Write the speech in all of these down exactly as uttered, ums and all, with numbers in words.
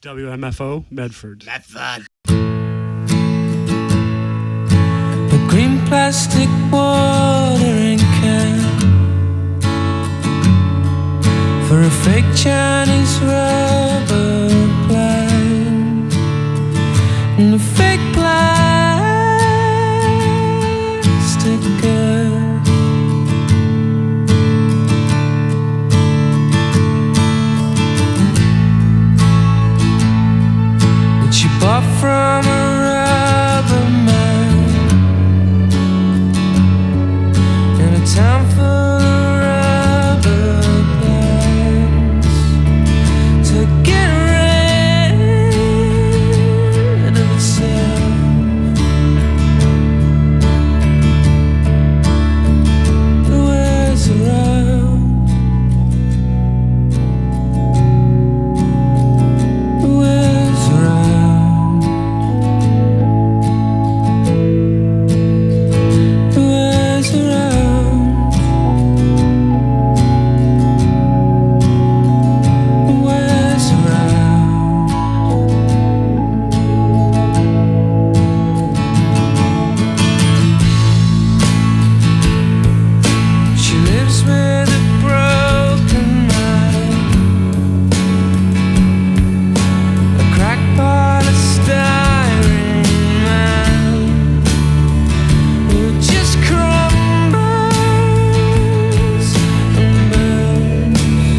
W M F O, Medford. Medford. The green plastic watering can for a fake Chinese rubber plant and a fake plastic girl. That she bought from a rubber man in a town full of rubber plants to get rid of itself. It wears around. It wears around. It wears around. It wears around. She lives with a broken mind, a crackpot, a styrene man who just crumbles and burns.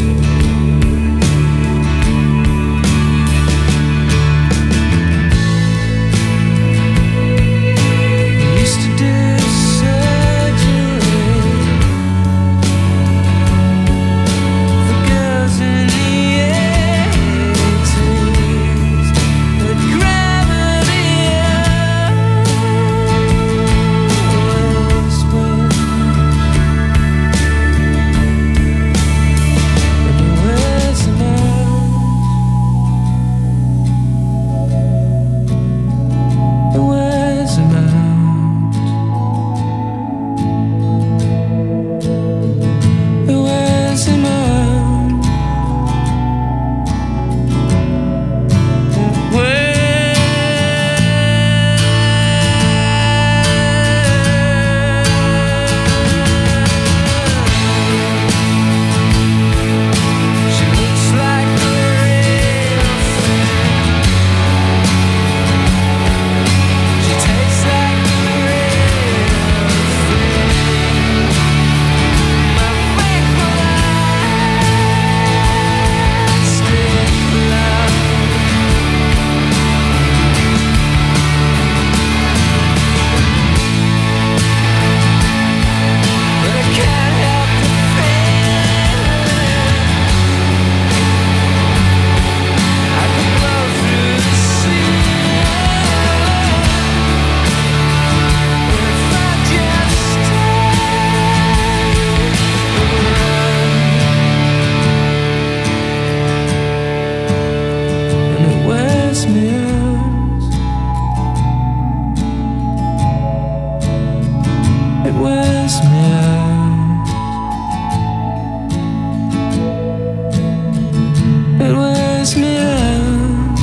He used to do surgery for girls in the eighties, but gravity always wins, and he wears them out. It wears them out. It wears him out. It wears. She looks like a real thing. She tastes like a real thing. My fake plastic love. But I can't help the feeling. I could blow through the ceiling if I just stayed around. And it wears me out. It wears me out. It wears me out.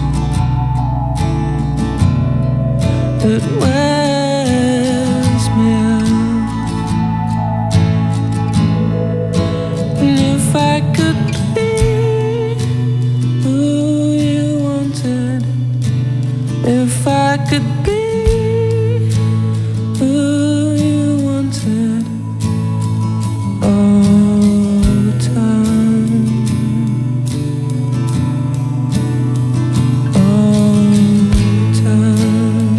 It wears me out. And if I could be who you wanted, if I could be who you wanted all the time, all the time.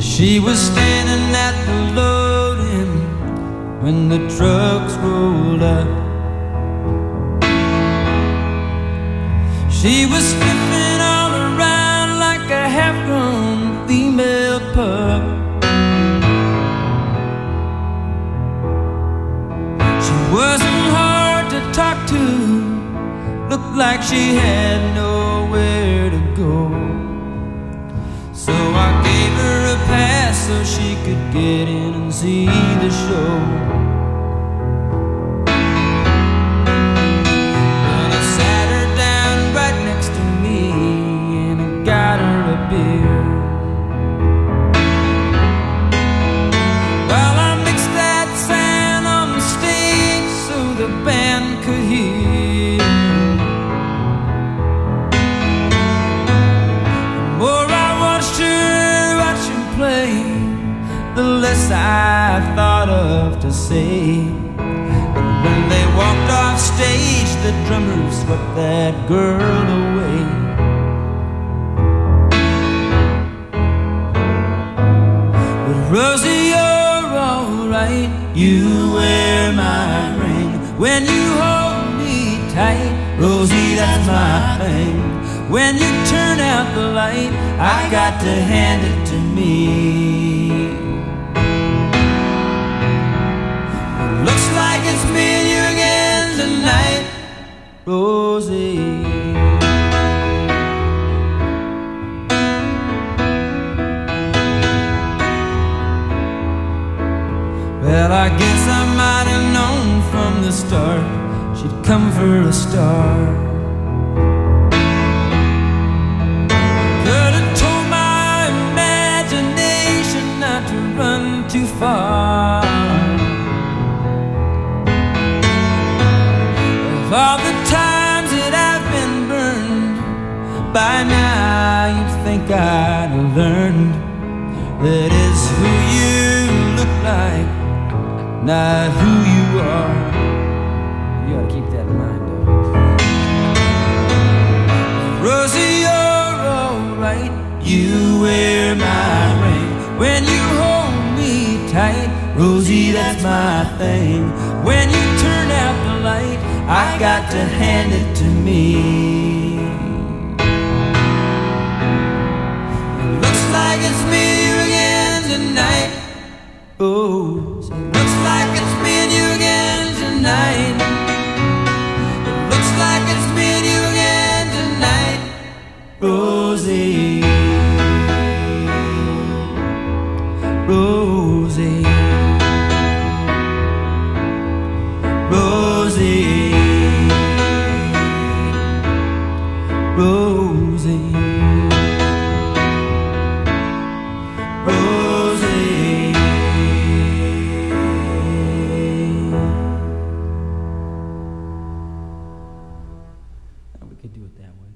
She was standing at the loading when the trucks rolled up. She was sniffing all around like a half-grown female pup. She wasn't hard to talk to, looked like she had nowhere to go. So I gave her a pass so she could get in and see the show. But I sat her down right next to me and I got her a beer. While I mixed that sound on the stage so the band could hear. The more I watched her, watched her play, the less I thought of to say. And when they walked off stage, the drummer swept that girl away. But Rosie, you're alright. You wear my ring when you hold me tight. Rosie, that's my thing. When you turn out the light, I got to hand it to me. Looks like it's me and you again tonight, Rosie. Well, I guess I might have known from the start she'd come for a star. Could have told my imagination not to run too far. Of all the times that I've been burned, by now you'd think I'd have learned that it's who you look like, not who you are. You gotta keep that in mind, though. Rosie, you're alright. You wear my ring when you hold me tight. Rosie, that's my thing. When you turn out the light, I got to hand it to me. It looks like it's me and you again tonight. Oh, so it looks like it's me and you again tonight. It looks like it's me and you again tonight, Rosie. Rosie. Rosie. Rosie. Rosie. We could do it that way.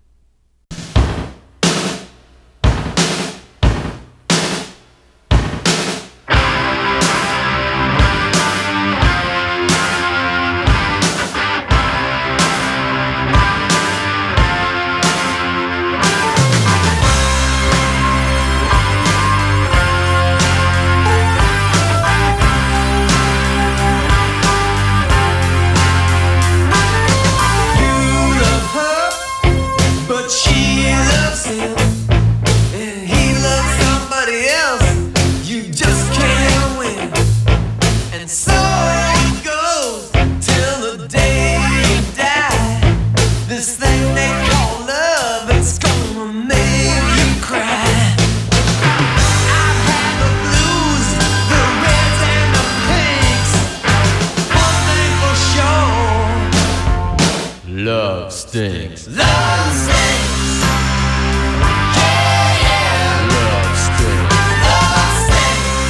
Love stinks. Love stinks. Yeah, yeah. Love stinks. Love stinks.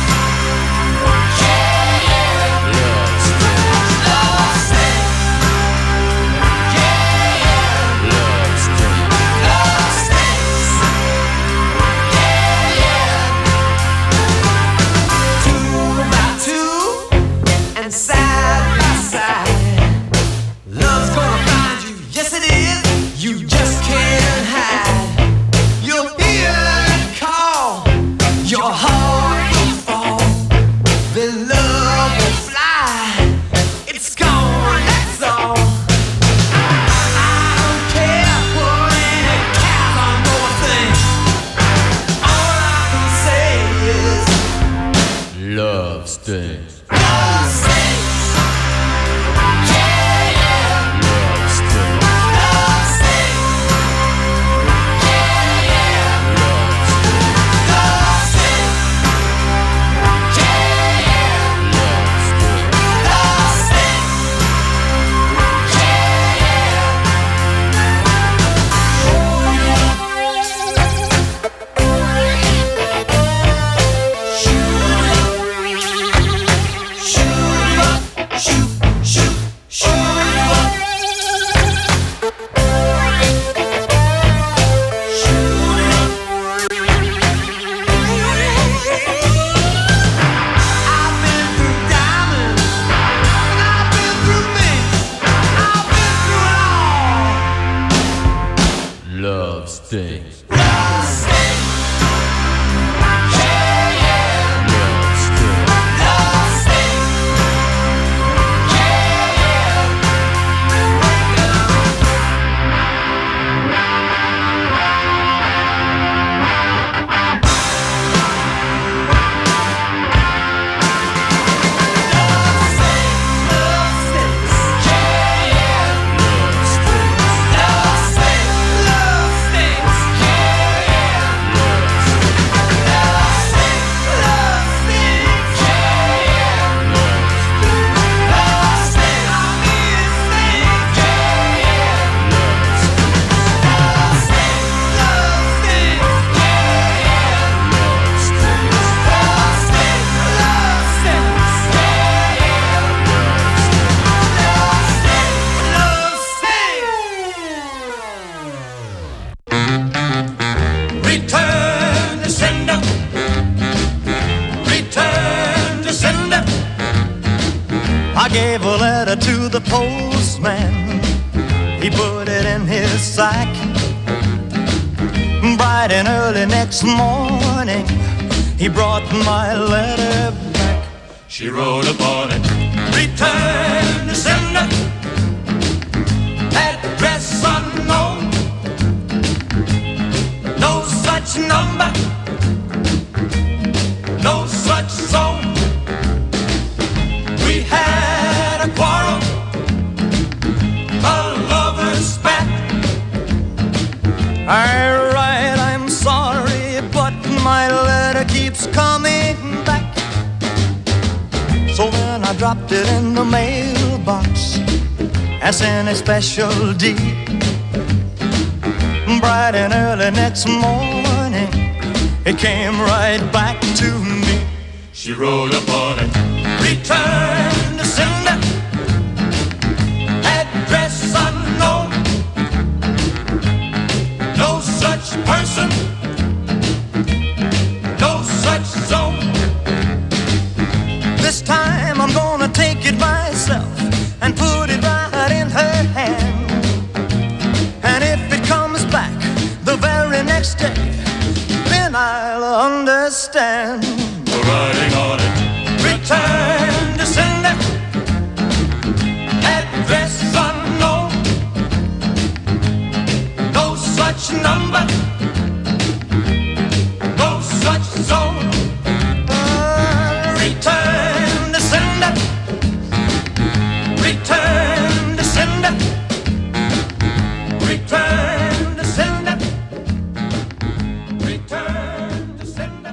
Yeah, yeah. Love stinks. Love stinks. Yeah, yeah. Love stinks. Love stinks. Yeah, yeah. Two by two and side by side. Love's gonna find you. Yes, it is. You just can't hide. stings. I gave a letter to the postman. He put it in his sack. Bright and early next morning, he brought my letter back. She wrote upon it, return to sender, address unknown, no such number, no such zone. We had a quarrel, a lover's spat. I write, I'm sorry, but my letter keeps coming back. So then I dropped it in the mailbox as in a special deed. Bright and early next morning, it came right back to me. she wrote upon it, return to sender, address unknown, no such person, no such zone. This time I'm gonna take it myself and put it right in her hand. And if it comes back the very next day, then I'll understand. the writing on it, Return to sender, address unknown, no such number, no such zone. Uh, return to sender, return to sender, return to sender, return to sender.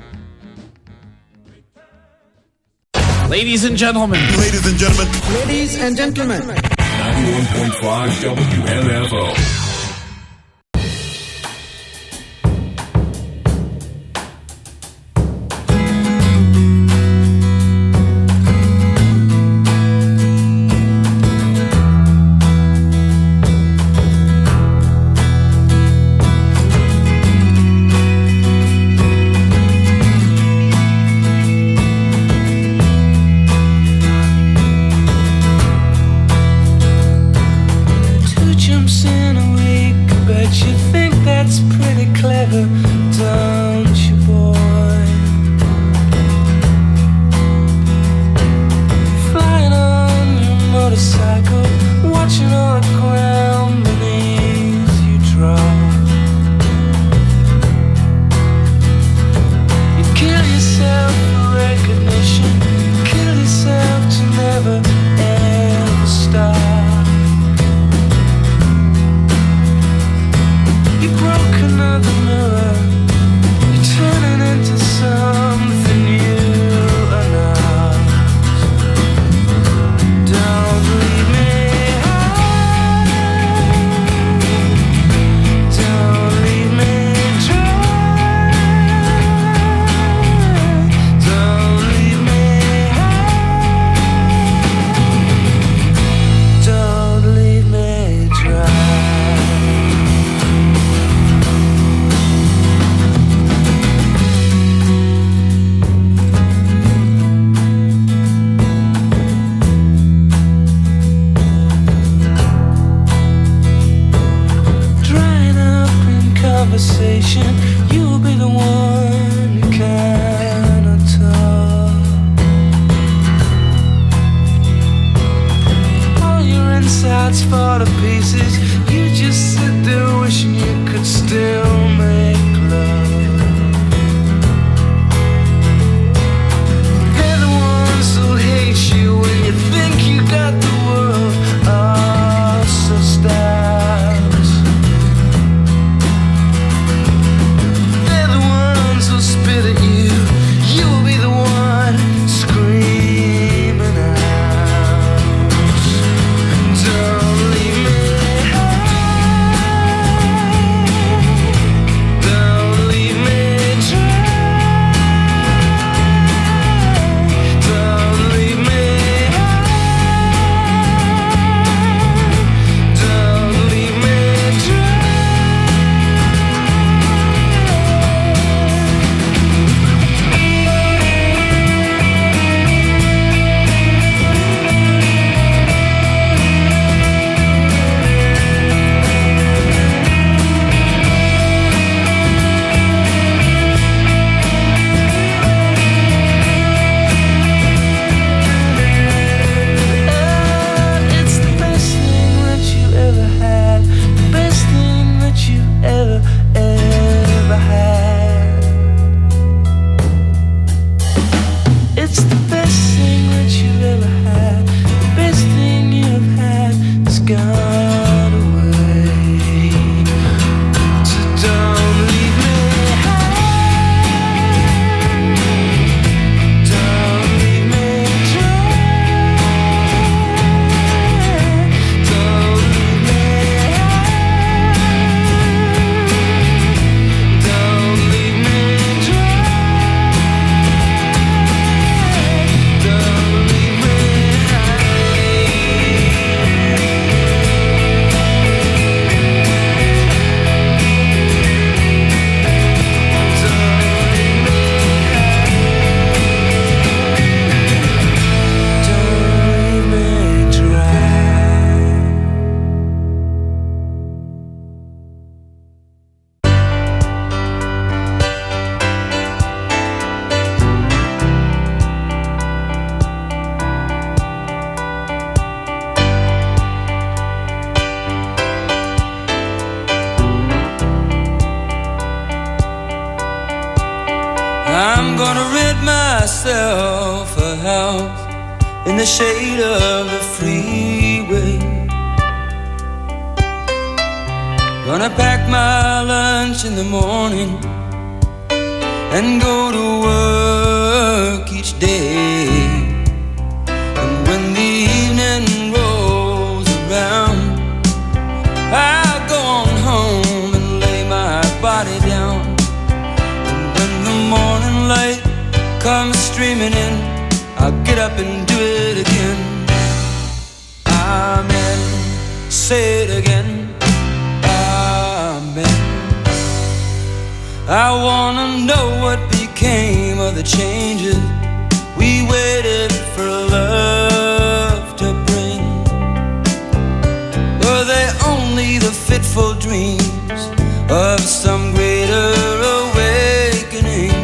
Ladies and gentlemen. Ladies and gentlemen. Ladies and gentlemen. ninety-one point five W M F O. Two jumps in a week, bet you think that's pretty clever, don't you, boy? Flying on your motorcycle, watching all the ground beneath you drop. You kill yourself for recognition, kill yourself to never ever stop. You broke another mirror, conversation. You'll be the one who cannot talk. All your insides fall to pieces. You just sit there wishing you could still make love. They're the ones who hate you when you think you got the world all so stars. They're the ones who spit at you. You'll be the one screaming out. Don't leave me high. Don't leave me dry. Don't leave me high. Don't leave me dry. It's the best thing that you ever had, the best thing that you ever, ever had. It's the best thing that you ever had, the best thing you've had has gone away. So don't leave me high. Don't leave me dry. Don't leave me high. Don't leave me dry. Don't leave me Don't leave me dry. I'm gonna rent myself a house in the shade of the freeway. Gonna pack my lunch in the morning and go to work each day. And when the evening rolls around, I'll go on home and lay my body down. When the morning light comes streaming in, I'll get up and do it again. Amen. Say it again. Amen. I wanna know what became of the changes we waited for love to bring. Were they only the fitful dreams of some greater awakening?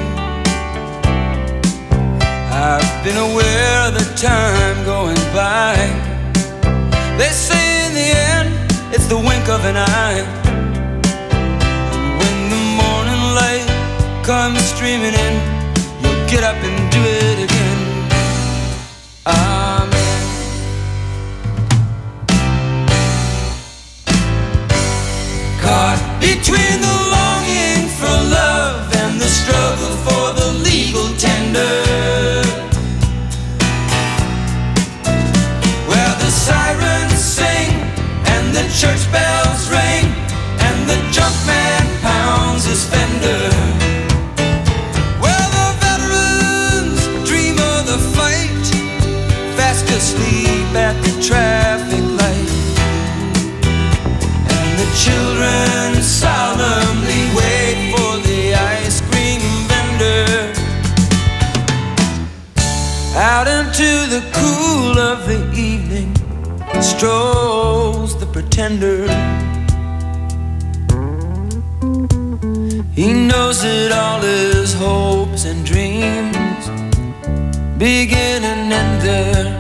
I've been aware of the time going by. They say in the end, it's the wink of an eye. And when the morning light comes streaming in, you'll get up and do it again. Amen. Caught between the longing for love and the struggle for the legal tender, where the sirens sing and the church bells ring and the junk man pounds his fender, where the veterans dream of the fight, fast asleep at the traffic light, and the children solemnly wait for the ice cream vendor. Out into the cool of the evening strolls the pretender. knows it all is hopes and dreams, begin and end there.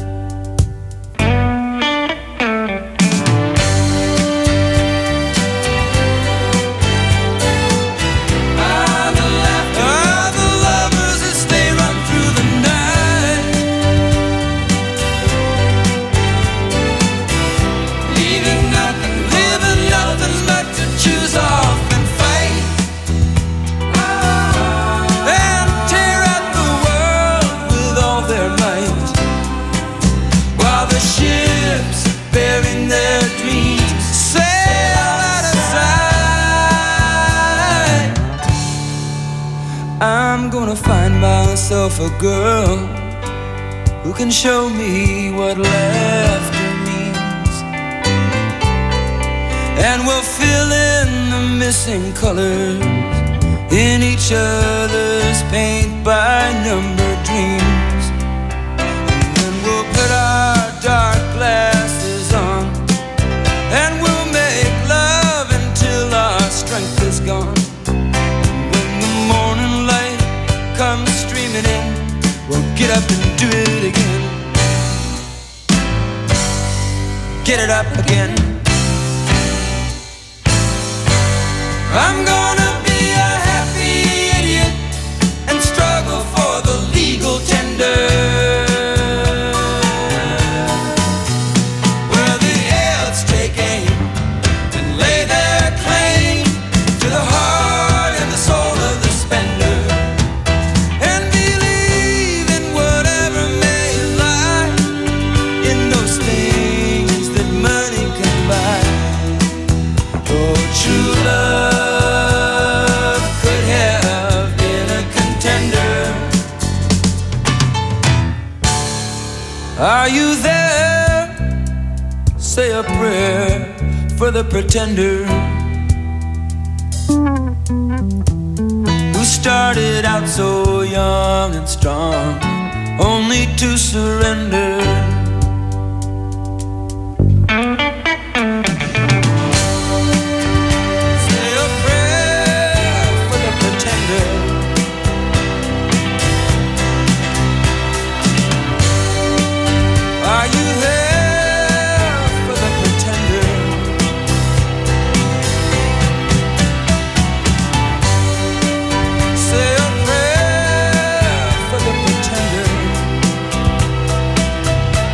Myself a girl who can show me what laughter means, and we'll fill in the missing colors in each other's paint by number dreams. And then we'll put our dark glasses on, and we'll make love until our strength is gone. When the morning light comes streaming in, we'll get up and do it again. Get it up again. I'm gonna be a happy idiot and struggle for the legal tender, where the elves take aim and lay their claim to the heart and the soul of the spender. Are you there? Say a prayer for the pretender who started out so young and strong, only to surrender. Say a prayer for the pretender. Are you there for the pretender? Say a prayer for the pretender.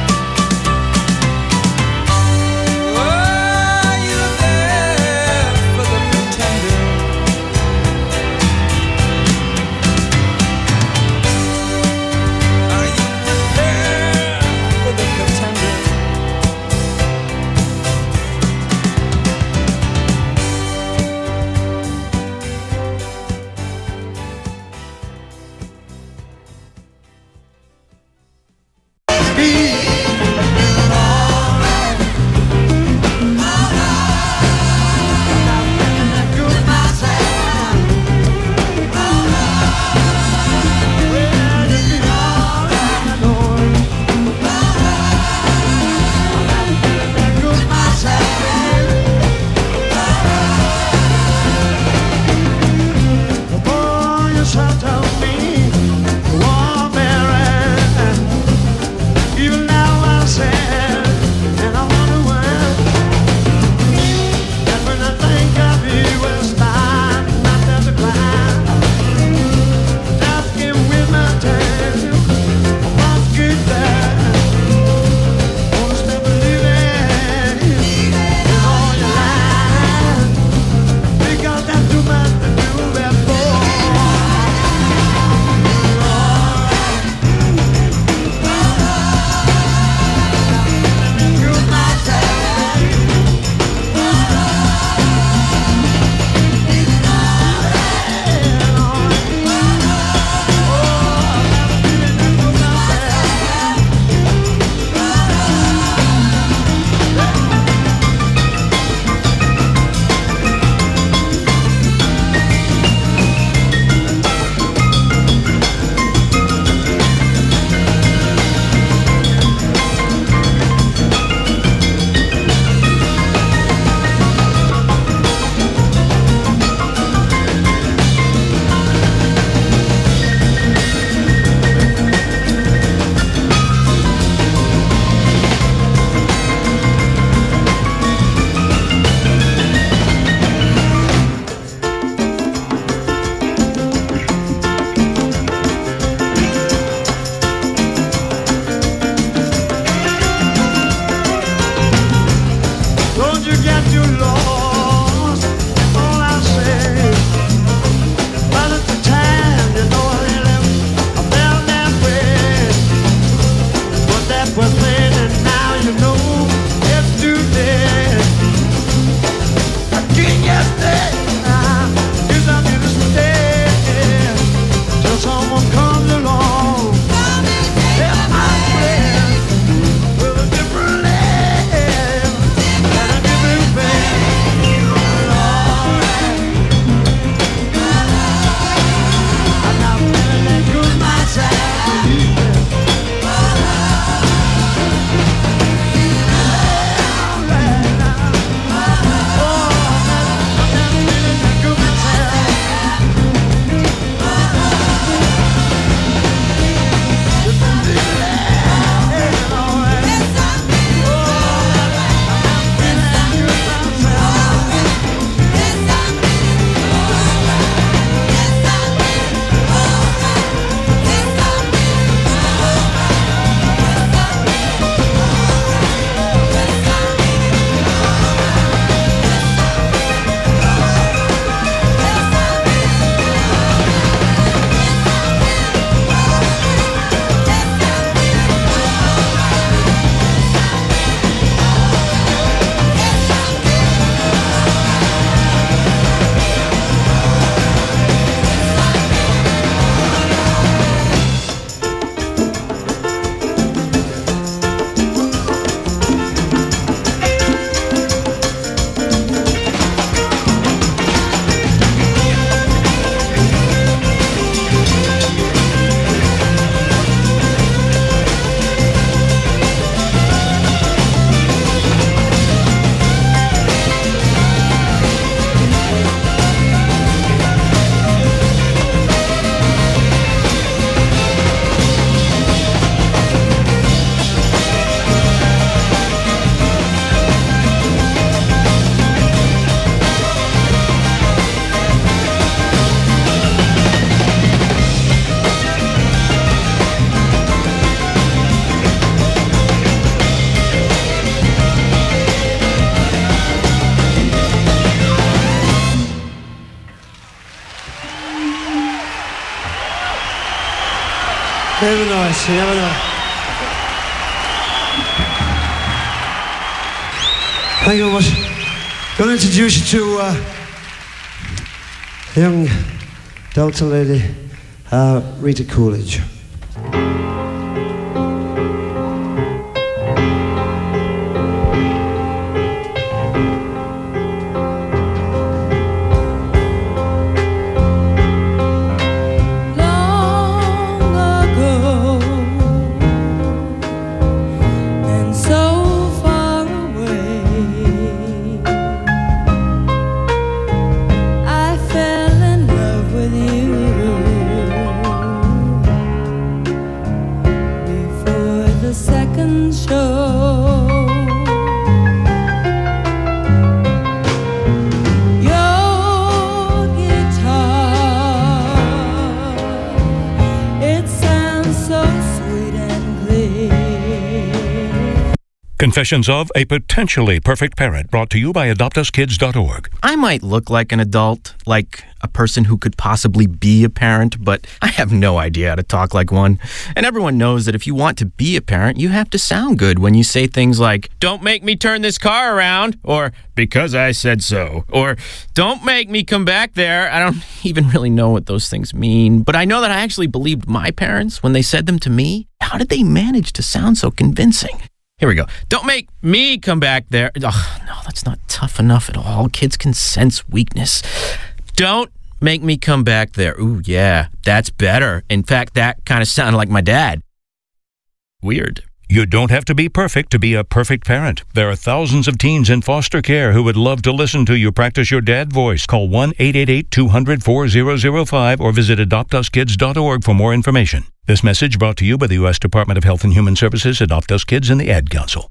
that you're lost. All I say, but at the time, you know I really I felt that way. But that was then, and now you know it's too late. I can't just stay. You got me to stay till someone comes along. Help my friend with a different name and a different face. Alright, I'm not feeling that good myself. Very nice, very nice. Thank you very much. I'm going to introduce you to uh, a young Delta lady, uh, Rita Coolidge. Confessions of a Potentially Perfect Parent, brought to you by adopt us kids dot org. I might look like an adult, like a person who could possibly be a parent, but I have no idea how to talk like one. And everyone knows that if you want to be a parent, you have to sound good when you say things like, "Don't make me turn this car around," or "Because I said so," or "Don't make me come back there." I don't even really know what those things mean, but I know that I actually believed my parents when they said them to me. How did they manage to sound so convincing? Here we go. "Don't make me come back there." Oh, no, that's not tough enough at all. Kids can sense weakness. "Don't make me come back there." Ooh, yeah, that's better. In fact, that kind of sounded like my dad. Weird. You don't have to be perfect to be a perfect parent. There are thousands of teens in foster care who would love to listen to you practice your dad voice. Call one eight eight eight, two hundred, four thousand five or visit adopt us kids dot org for more information. This message brought to you by the U S Department of Health and Human Services, Adopt Us Kids, and the Ad Council.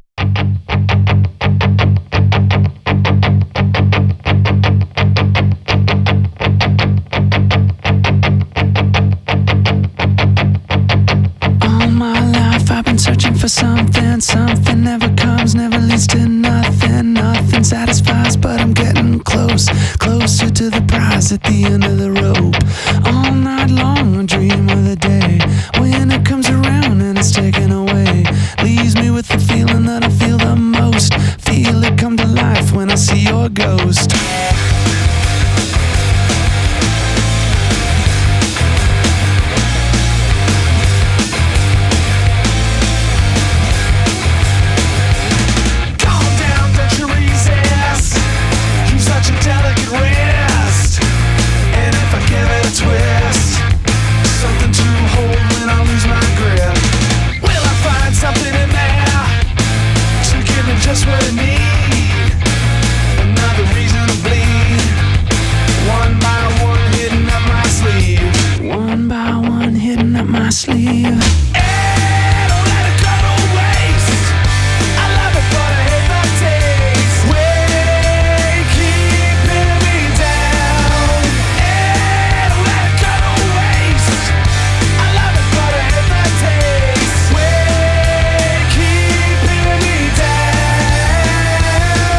All my life I've been searching for something. Something never comes, never leads to nothing. Nothing satisfies. prize at the end of the rope. All night long I dream of the day when it comes around and it's taken away. Leaves me with the feeling that I feel the most. Feel it come to life when I see your ghost. Delicate wrist, and if I give it a twist, something to hold when I lose my grip. Will I find something in there to give me just what I need? Another reason to bleed. One by one, hidden up my sleeve. One by one, hidden up my sleeve. Hey, don't let it go to waste. I love it, but I hate the taste. Way keep pinning me down. Hey, don't let it go to waste. I love it, but I hate the taste. Way keep pinning me down.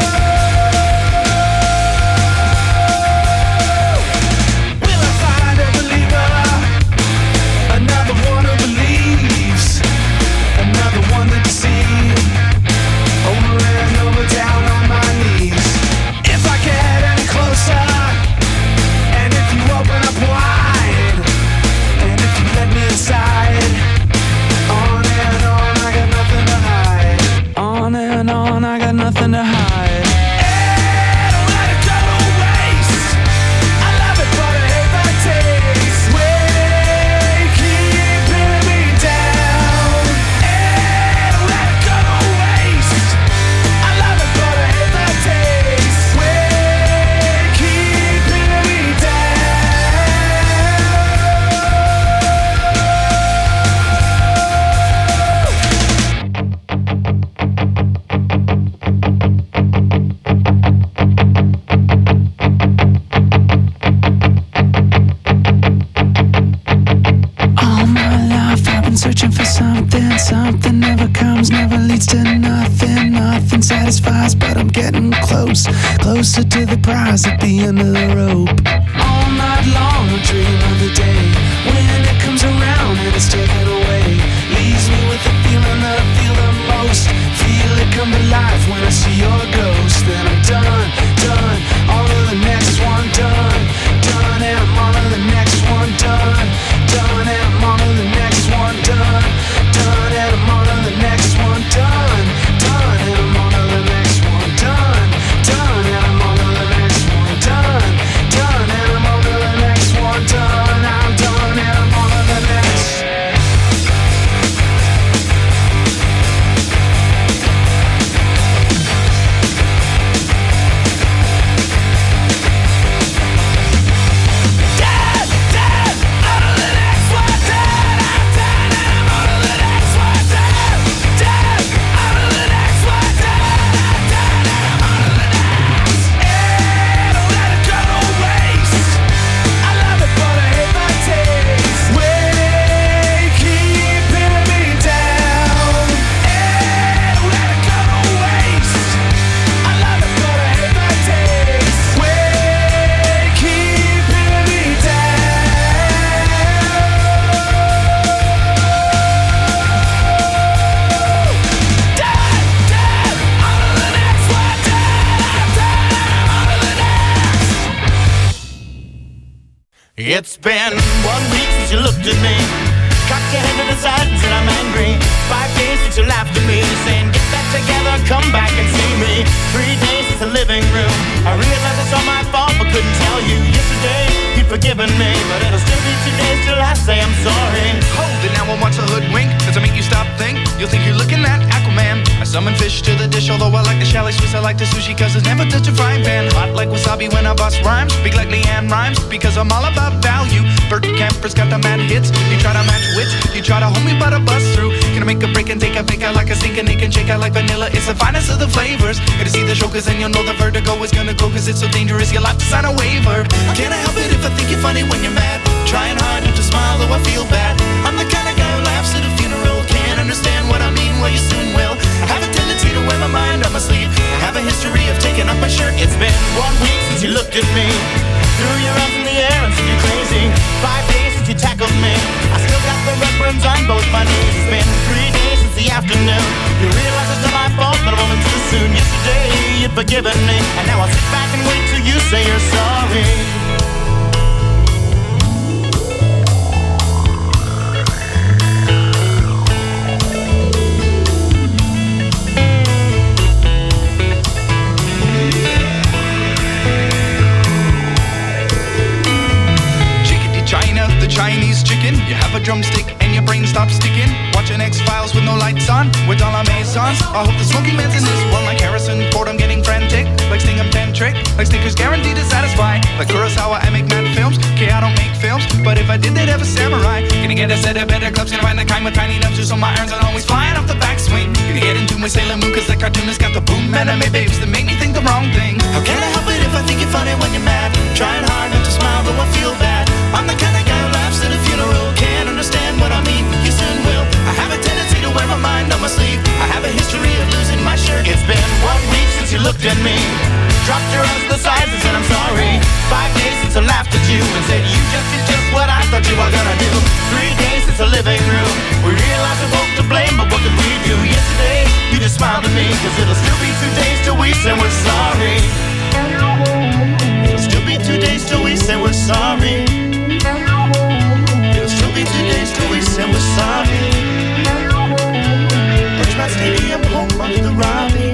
Will I find a believer? Another one who believes, another one that deceives. Over and over, down on my knees. If I get any closer, and if you open up wide, and if you let me inside, on and on, I got nothing to hide. On and on, I got nothing to hide. Hey, don't let it go to waste. I love it, but I hate the taste. Way keep pinning me down. Hey, don't let it go to waste. I love it, but I hate the taste. Way keep pinning me All my life I've been searching for something. Something never comes, never leads to nothing. Nothing satisfies, but I'm getting close. Closer to the prize at the end of the rope. All night long I dream of the day when it comes around and it's taken away. Leaves me with the feeling that I feel the most. Feel it come to life when I see your ghost. Then I'm done, done, on to the next one, done, done, and I'm on to the next one, done, done, and I'm on to the next one, done, done, and I'm on to the next one, done, done, and I'm on to the next one, done, done, and I'm on to the next one, done, done, and I'm on to the next one, done, I'm done, and I'm on to the next. Dead, dead, on to the next one, dead, I'm dead, and I'm on to the next one, dead, dead, on to the next one, dead, I'm dead, and I'm on to the next. Hey, don't let it go to waste. I love it, but I hate the taste. Way keep pinning me down. Hey, don't let it go to waste. I love it, but I hate the taste. Way keep pinning me down. Dead, dead, on to the next one, dead, I'm dead, and I'm on to the next. It's been one week since you looked at me. Cocked your head to the side and said I'm angry. Five days since you laughed at me, saying get that together, come back and see me. Three days since the living room. I realized it's all my fault, but couldn't tell you. Yesterday you'd forgiven me, but it'll still be two days till I say I'm sorry. Hold it now and watch the hoodwink. Does it make you stop think? You'll think you're looking at Aquaman. I summon fish to the dish, although I like the chalet Swiss. I like the sushi cause it's never touch a frying pan. Hot like wasabi when I bust rhymes. Big like Leanne rhymes because I'm all about value. Bert Kemper's got the mad hits. You try to match wits, you try to hold me but I bust through. Gonna make a break and take a pick. I like a stinking naked and shake. I like vanilla, it's the finest of the flavors. Gonna see the show cause then you'll know the vertigo is gonna go cause it's so dangerous. You'll have to sign a waiver. Can't I help it if I think you're funny when you're mad? Trying hard not to smile though I feel bad. I'm the kind of guy who laughs at a funeral. Can't understand what I mean, well you soon will. I have a tendency to wear my mind on my sleeve. I have a history of taking off my shirt. It's been one week since since you looked at me. Threw your arms in the air and said you're crazy. Five days since you tackled me. I still got the red burns on both my knees. It's been three days since the afternoon. You realize it's not my fault, but a moment too soon. Yesterday you'd forgiven me, and now I'll sit back and wait till you say you're sorry. Chinese chicken, you have a drumstick and your brain stops sticking. Watching X-Files with no lights on, with all our maisons. I hope the smoking man's in this one like Harrison Ford. I'm getting frantic, like Sting I'm tantric, like Snickers guaranteed to satisfy. Like Kurosawa, I make mad films. Okay, I don't make films, but if I did, they'd have a samurai. Gonna get a set of better clubs, gonna find the kind with tiny nubs, so my irons are always flying off the backswing. Gonna get into my Sailor Moon, cause the cartoonist got the boom anime babes that make me think the wrong thing. How can I help it if I think you're funny when you're mad? Trying hard not to smile, though I feel bad. I'm the kind of guy who laughs at a funeral. Can't understand what I mean, you soon will. I have a tendency to wear my mind on my sleeve. I have a history of losing my shirt. It's been one week since you looked at me, dropped your arms to the sides and said I'm sorry. Five days since I laughed at you and said you just did just what I thought you were gonna do. Three days since the living room, we realized we're both to blame, but what could we do? Yesterday, you just smiled at me, cause it'll still be two days till we say we're sorry. It'll still be two days till we say we're sorry. It'll still be two days till we say we're sorry. Bridgemont Stadium, home of the Robbie.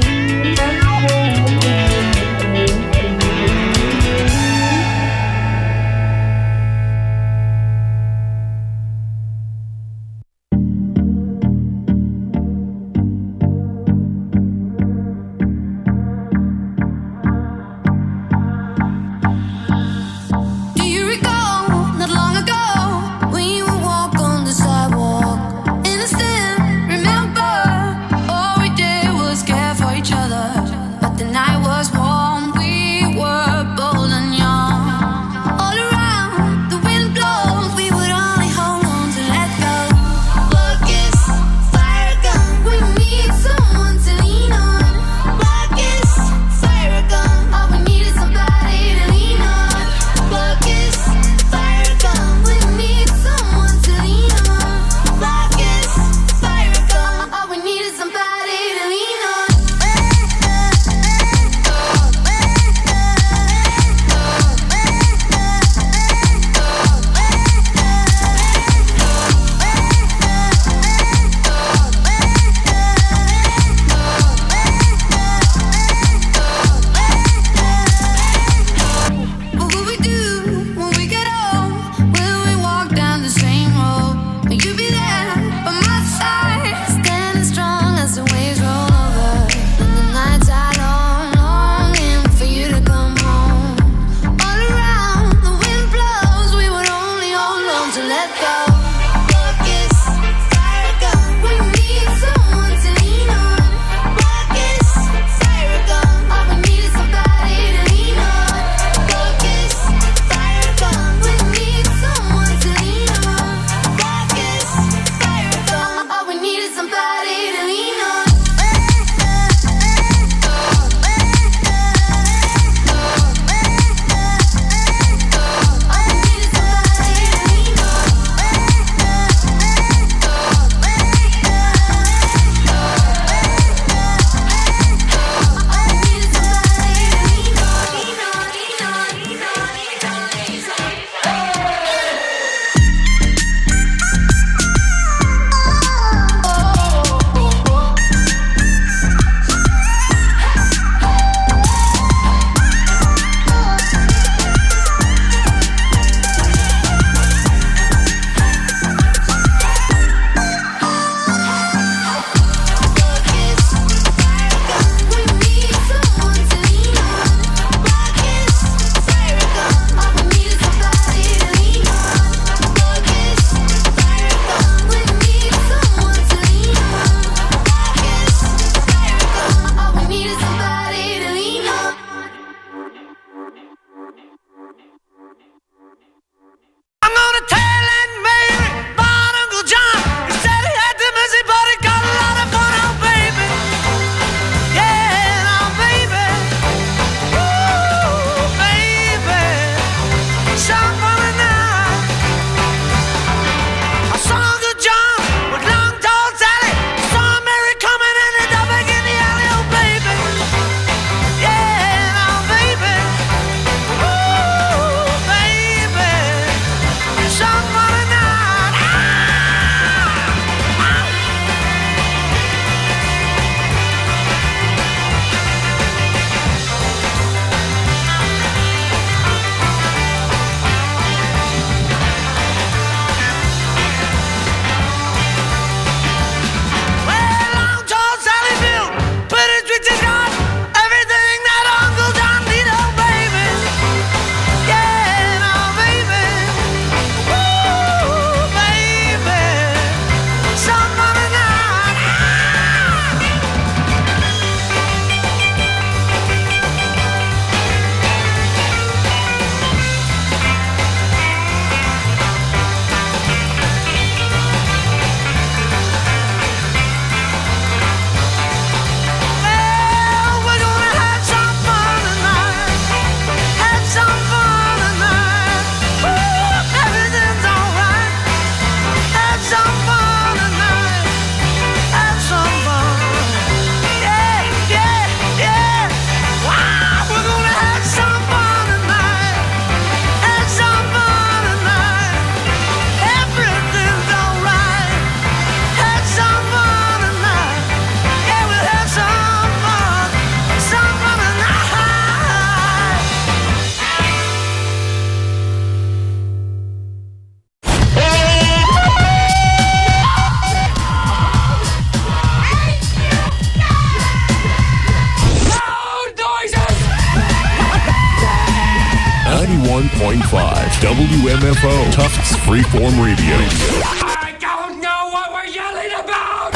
ninety-one point five W M F O, Tufts Freeform Radio. I don't know what we're yelling about!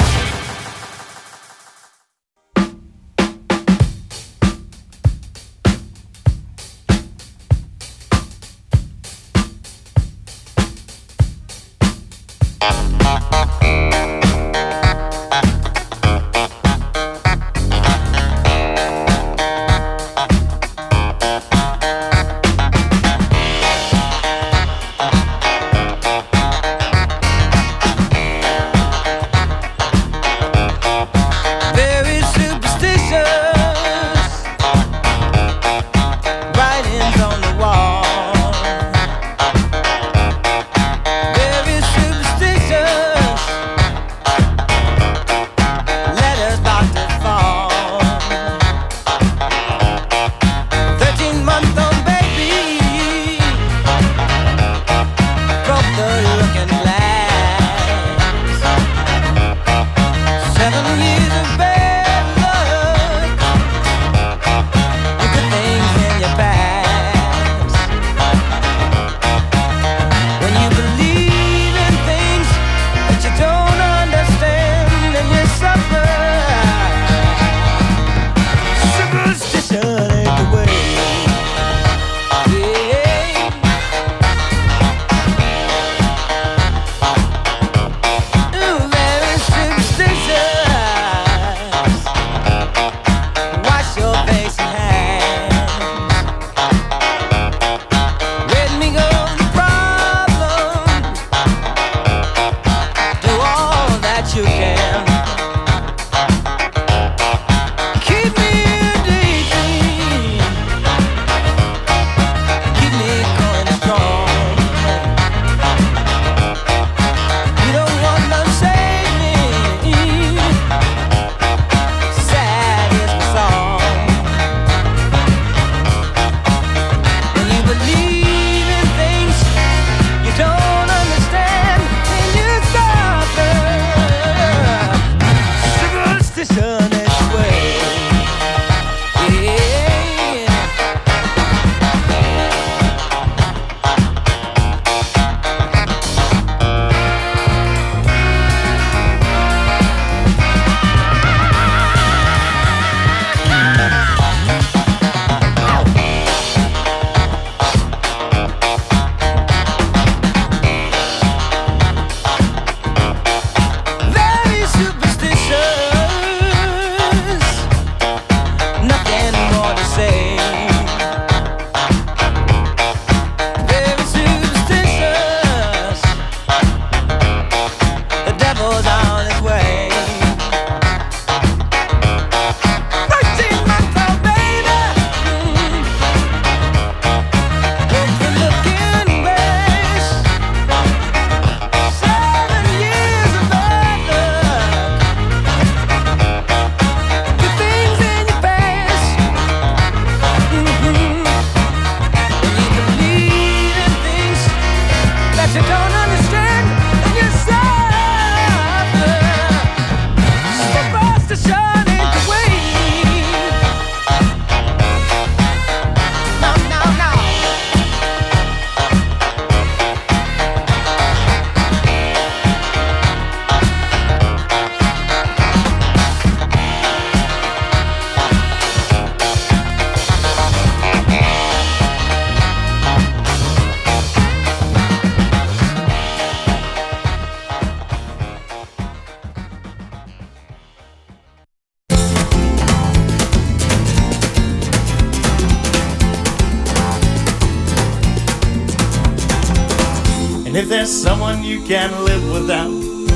And if there's someone you can live without,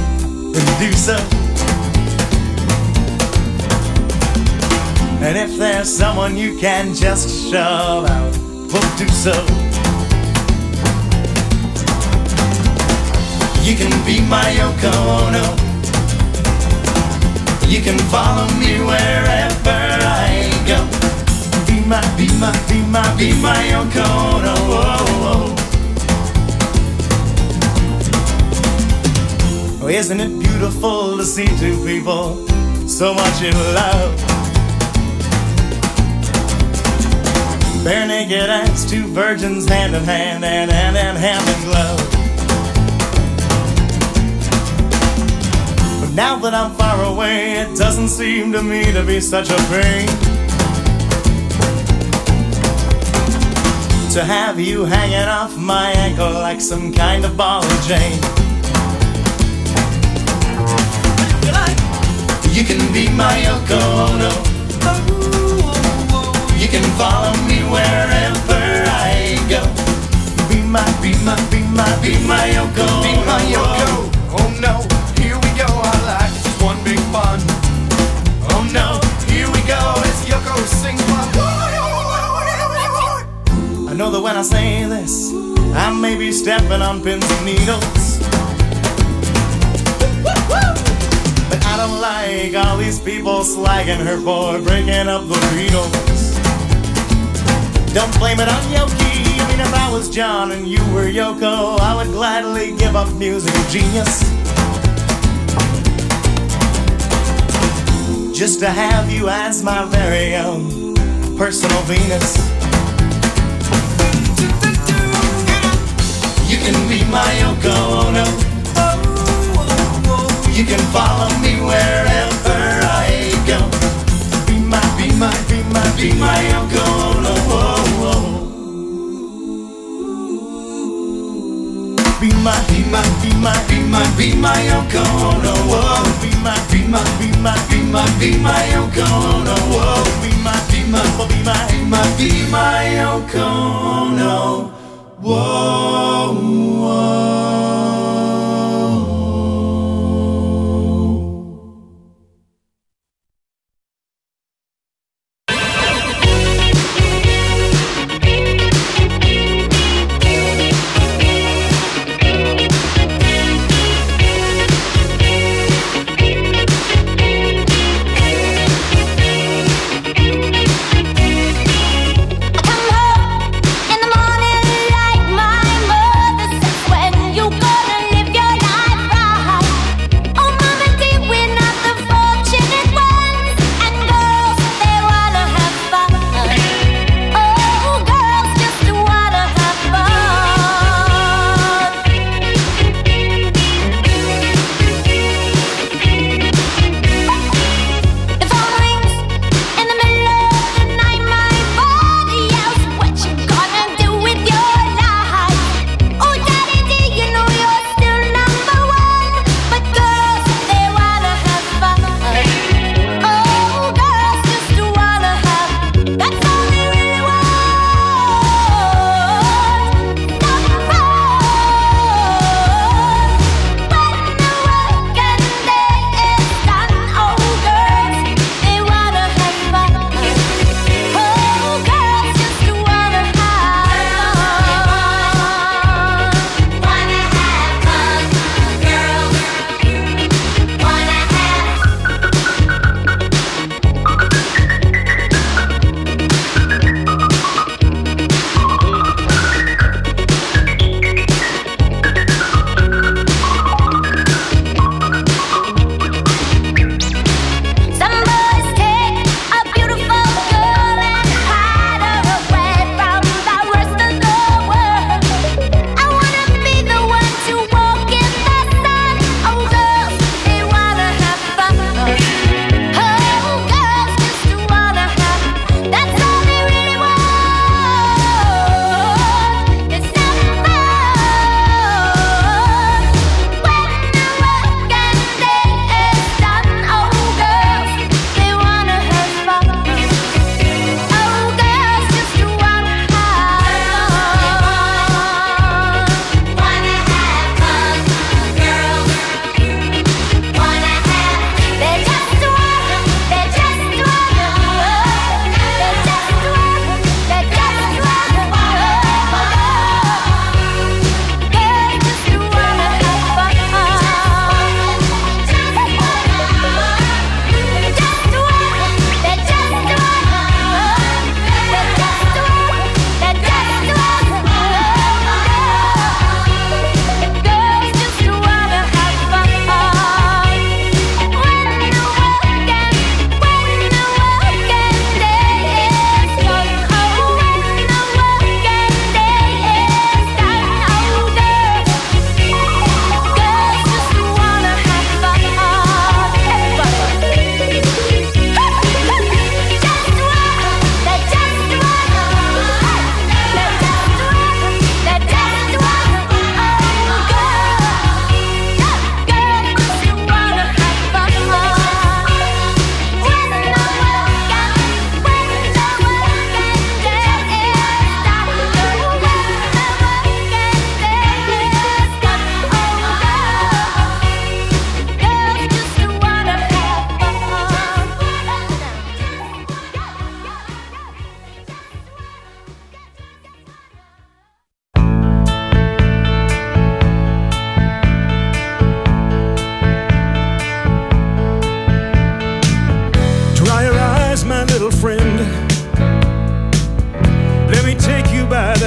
then do so. And if there's someone you can just shove out, well, do so. You can be my Yoko Ono. You can follow me wherever I go. Be my, be my, be my, be my Yoko Ono. Whoa, whoa. Oh, isn't it beautiful to see two people so much in love? bare naked as two virgins, hand in hand and hand in hand in glove. But now that I'm far away, it doesn't seem to me to be such a pain to have you hanging off my ankle like some kind of ball and chain. You can be my Yoko Ono. You can follow me wherever I go. Be my, be my, be my, be my Yoko. Be my Yoko. Oh no, here we go, our life is one big fun. Oh no, here we go, it's Yoko sing fun. I know that when I say this, I may be stepping on pins and needles, but I don't like all these people slagging her for breaking up the Beatles. Don't blame it on Yoki. I mean, if I was John and you were Yoko, I would gladly give up musical genius just to have you as my very own personal Venus. You can be my Yoko Ono. You can follow me wherever I go. Be my, be my, be my, be my Yoko Ono. Be my, be my, be my, be my, be my Yoko Ono. Be my, be my, be my, be my, be my Yoko Ono. Be my, be my, be my, be my, be my Yoko Ono. Whoa, whoa. In the morning like my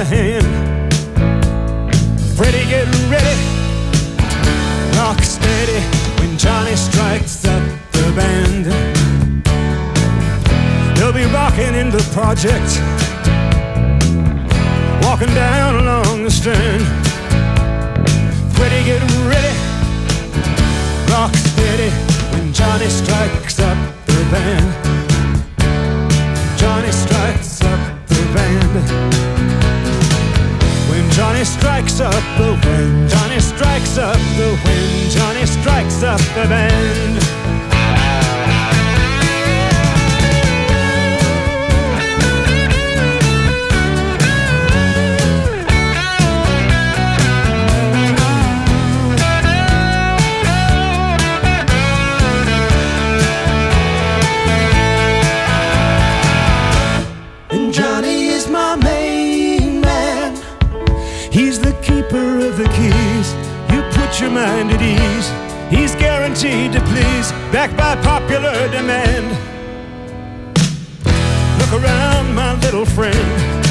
hand. Freddie, get ready, rock steady when Johnny strikes up the band. They'll be rocking in the project, walking down along the strand. Freddie, get ready, rock steady when Johnny strikes up the band. Johnny strikes up the band. When Johnny strikes up the wind, Johnny strikes up the wind, Johnny strikes up the band. And Johnny is my main man. He's the keeper of the keys. You put your mind at ease. He's guaranteed to please, backed by popular demand. Look around, my little friend.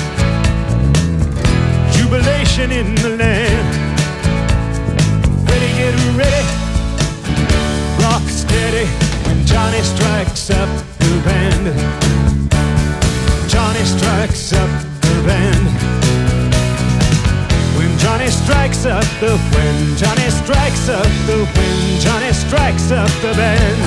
Jubilation in the land. Ready, get ready, rock steady when Johnny strikes up the band. Johnny strikes up the band. When Johnny strikes up the wind, Johnny strikes up the wind, Johnny strikes up the band.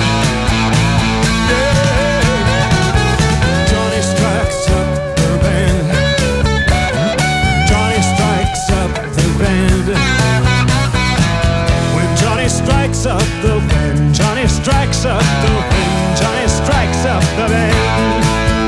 Yeah. Johnny strikes up the band. Johnny strikes up the band. When Johnny strikes up the wind, Johnny strikes up the wind, Johnny strikes up the band.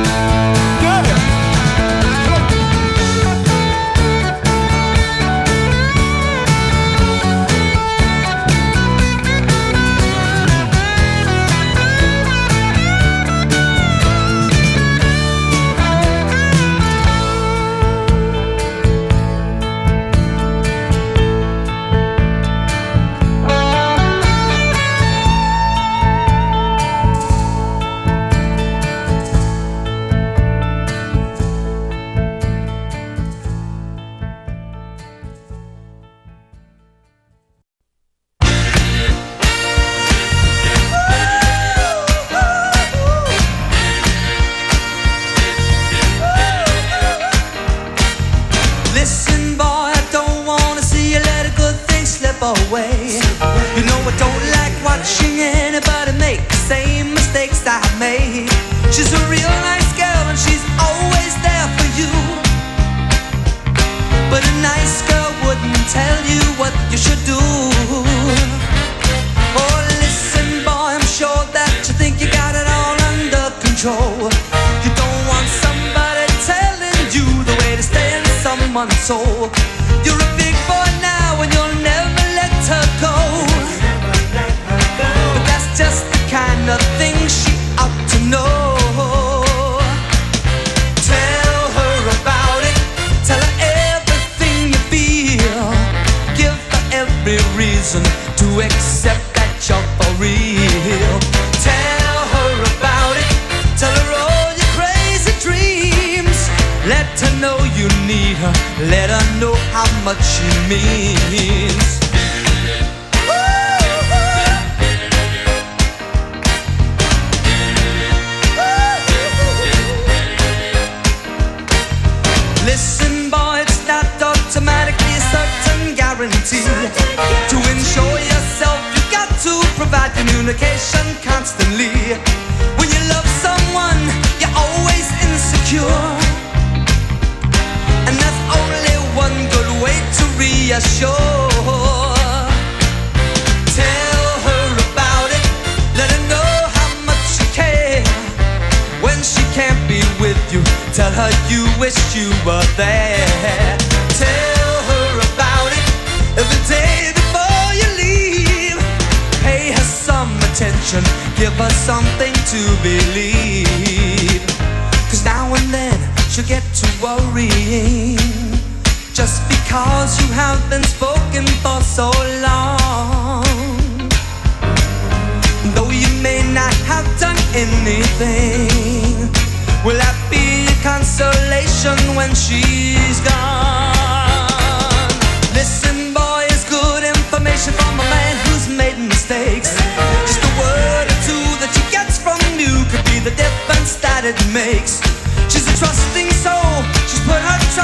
Away. You know I don't like watching anybody make the same mistakes I made. She's a real nice girl and she's always there for you, but a nice girl wouldn't tell you what you should do. Oh listen boy, I'm sure that you think you got it all under control. You don't want somebody telling you the way to stay in someone's soul. You're a big boy now and you'll never her go. But that's just the kind of thing she ought to know. Tell her about it, tell her everything you feel, give her every reason to accept that you're for real. Tell her about it, tell her all your crazy dreams, let her know you need her, let her know how much she means. Listen boy, it's not automatically a certain guarantee. To ensure yourself, you got to provide communication constantly. When you love someone, you're always insecure, and that's only one good way to reassure. Tell her about it, let her know how much you care. When she can't be with you, tell her you wish you were there. Tell her about it every day before you leave. Pay her some attention, give her something to believe. Cause now and then she'll get to worrying, just because you have been spoken for so long. Though you may not have done anything, will that be consolation when she's gone. Listen, boy, it's good information from a man who's made mistakes. Just a word or two that she gets from you could be the difference that it makes. She's a trusting soul, she's put her trust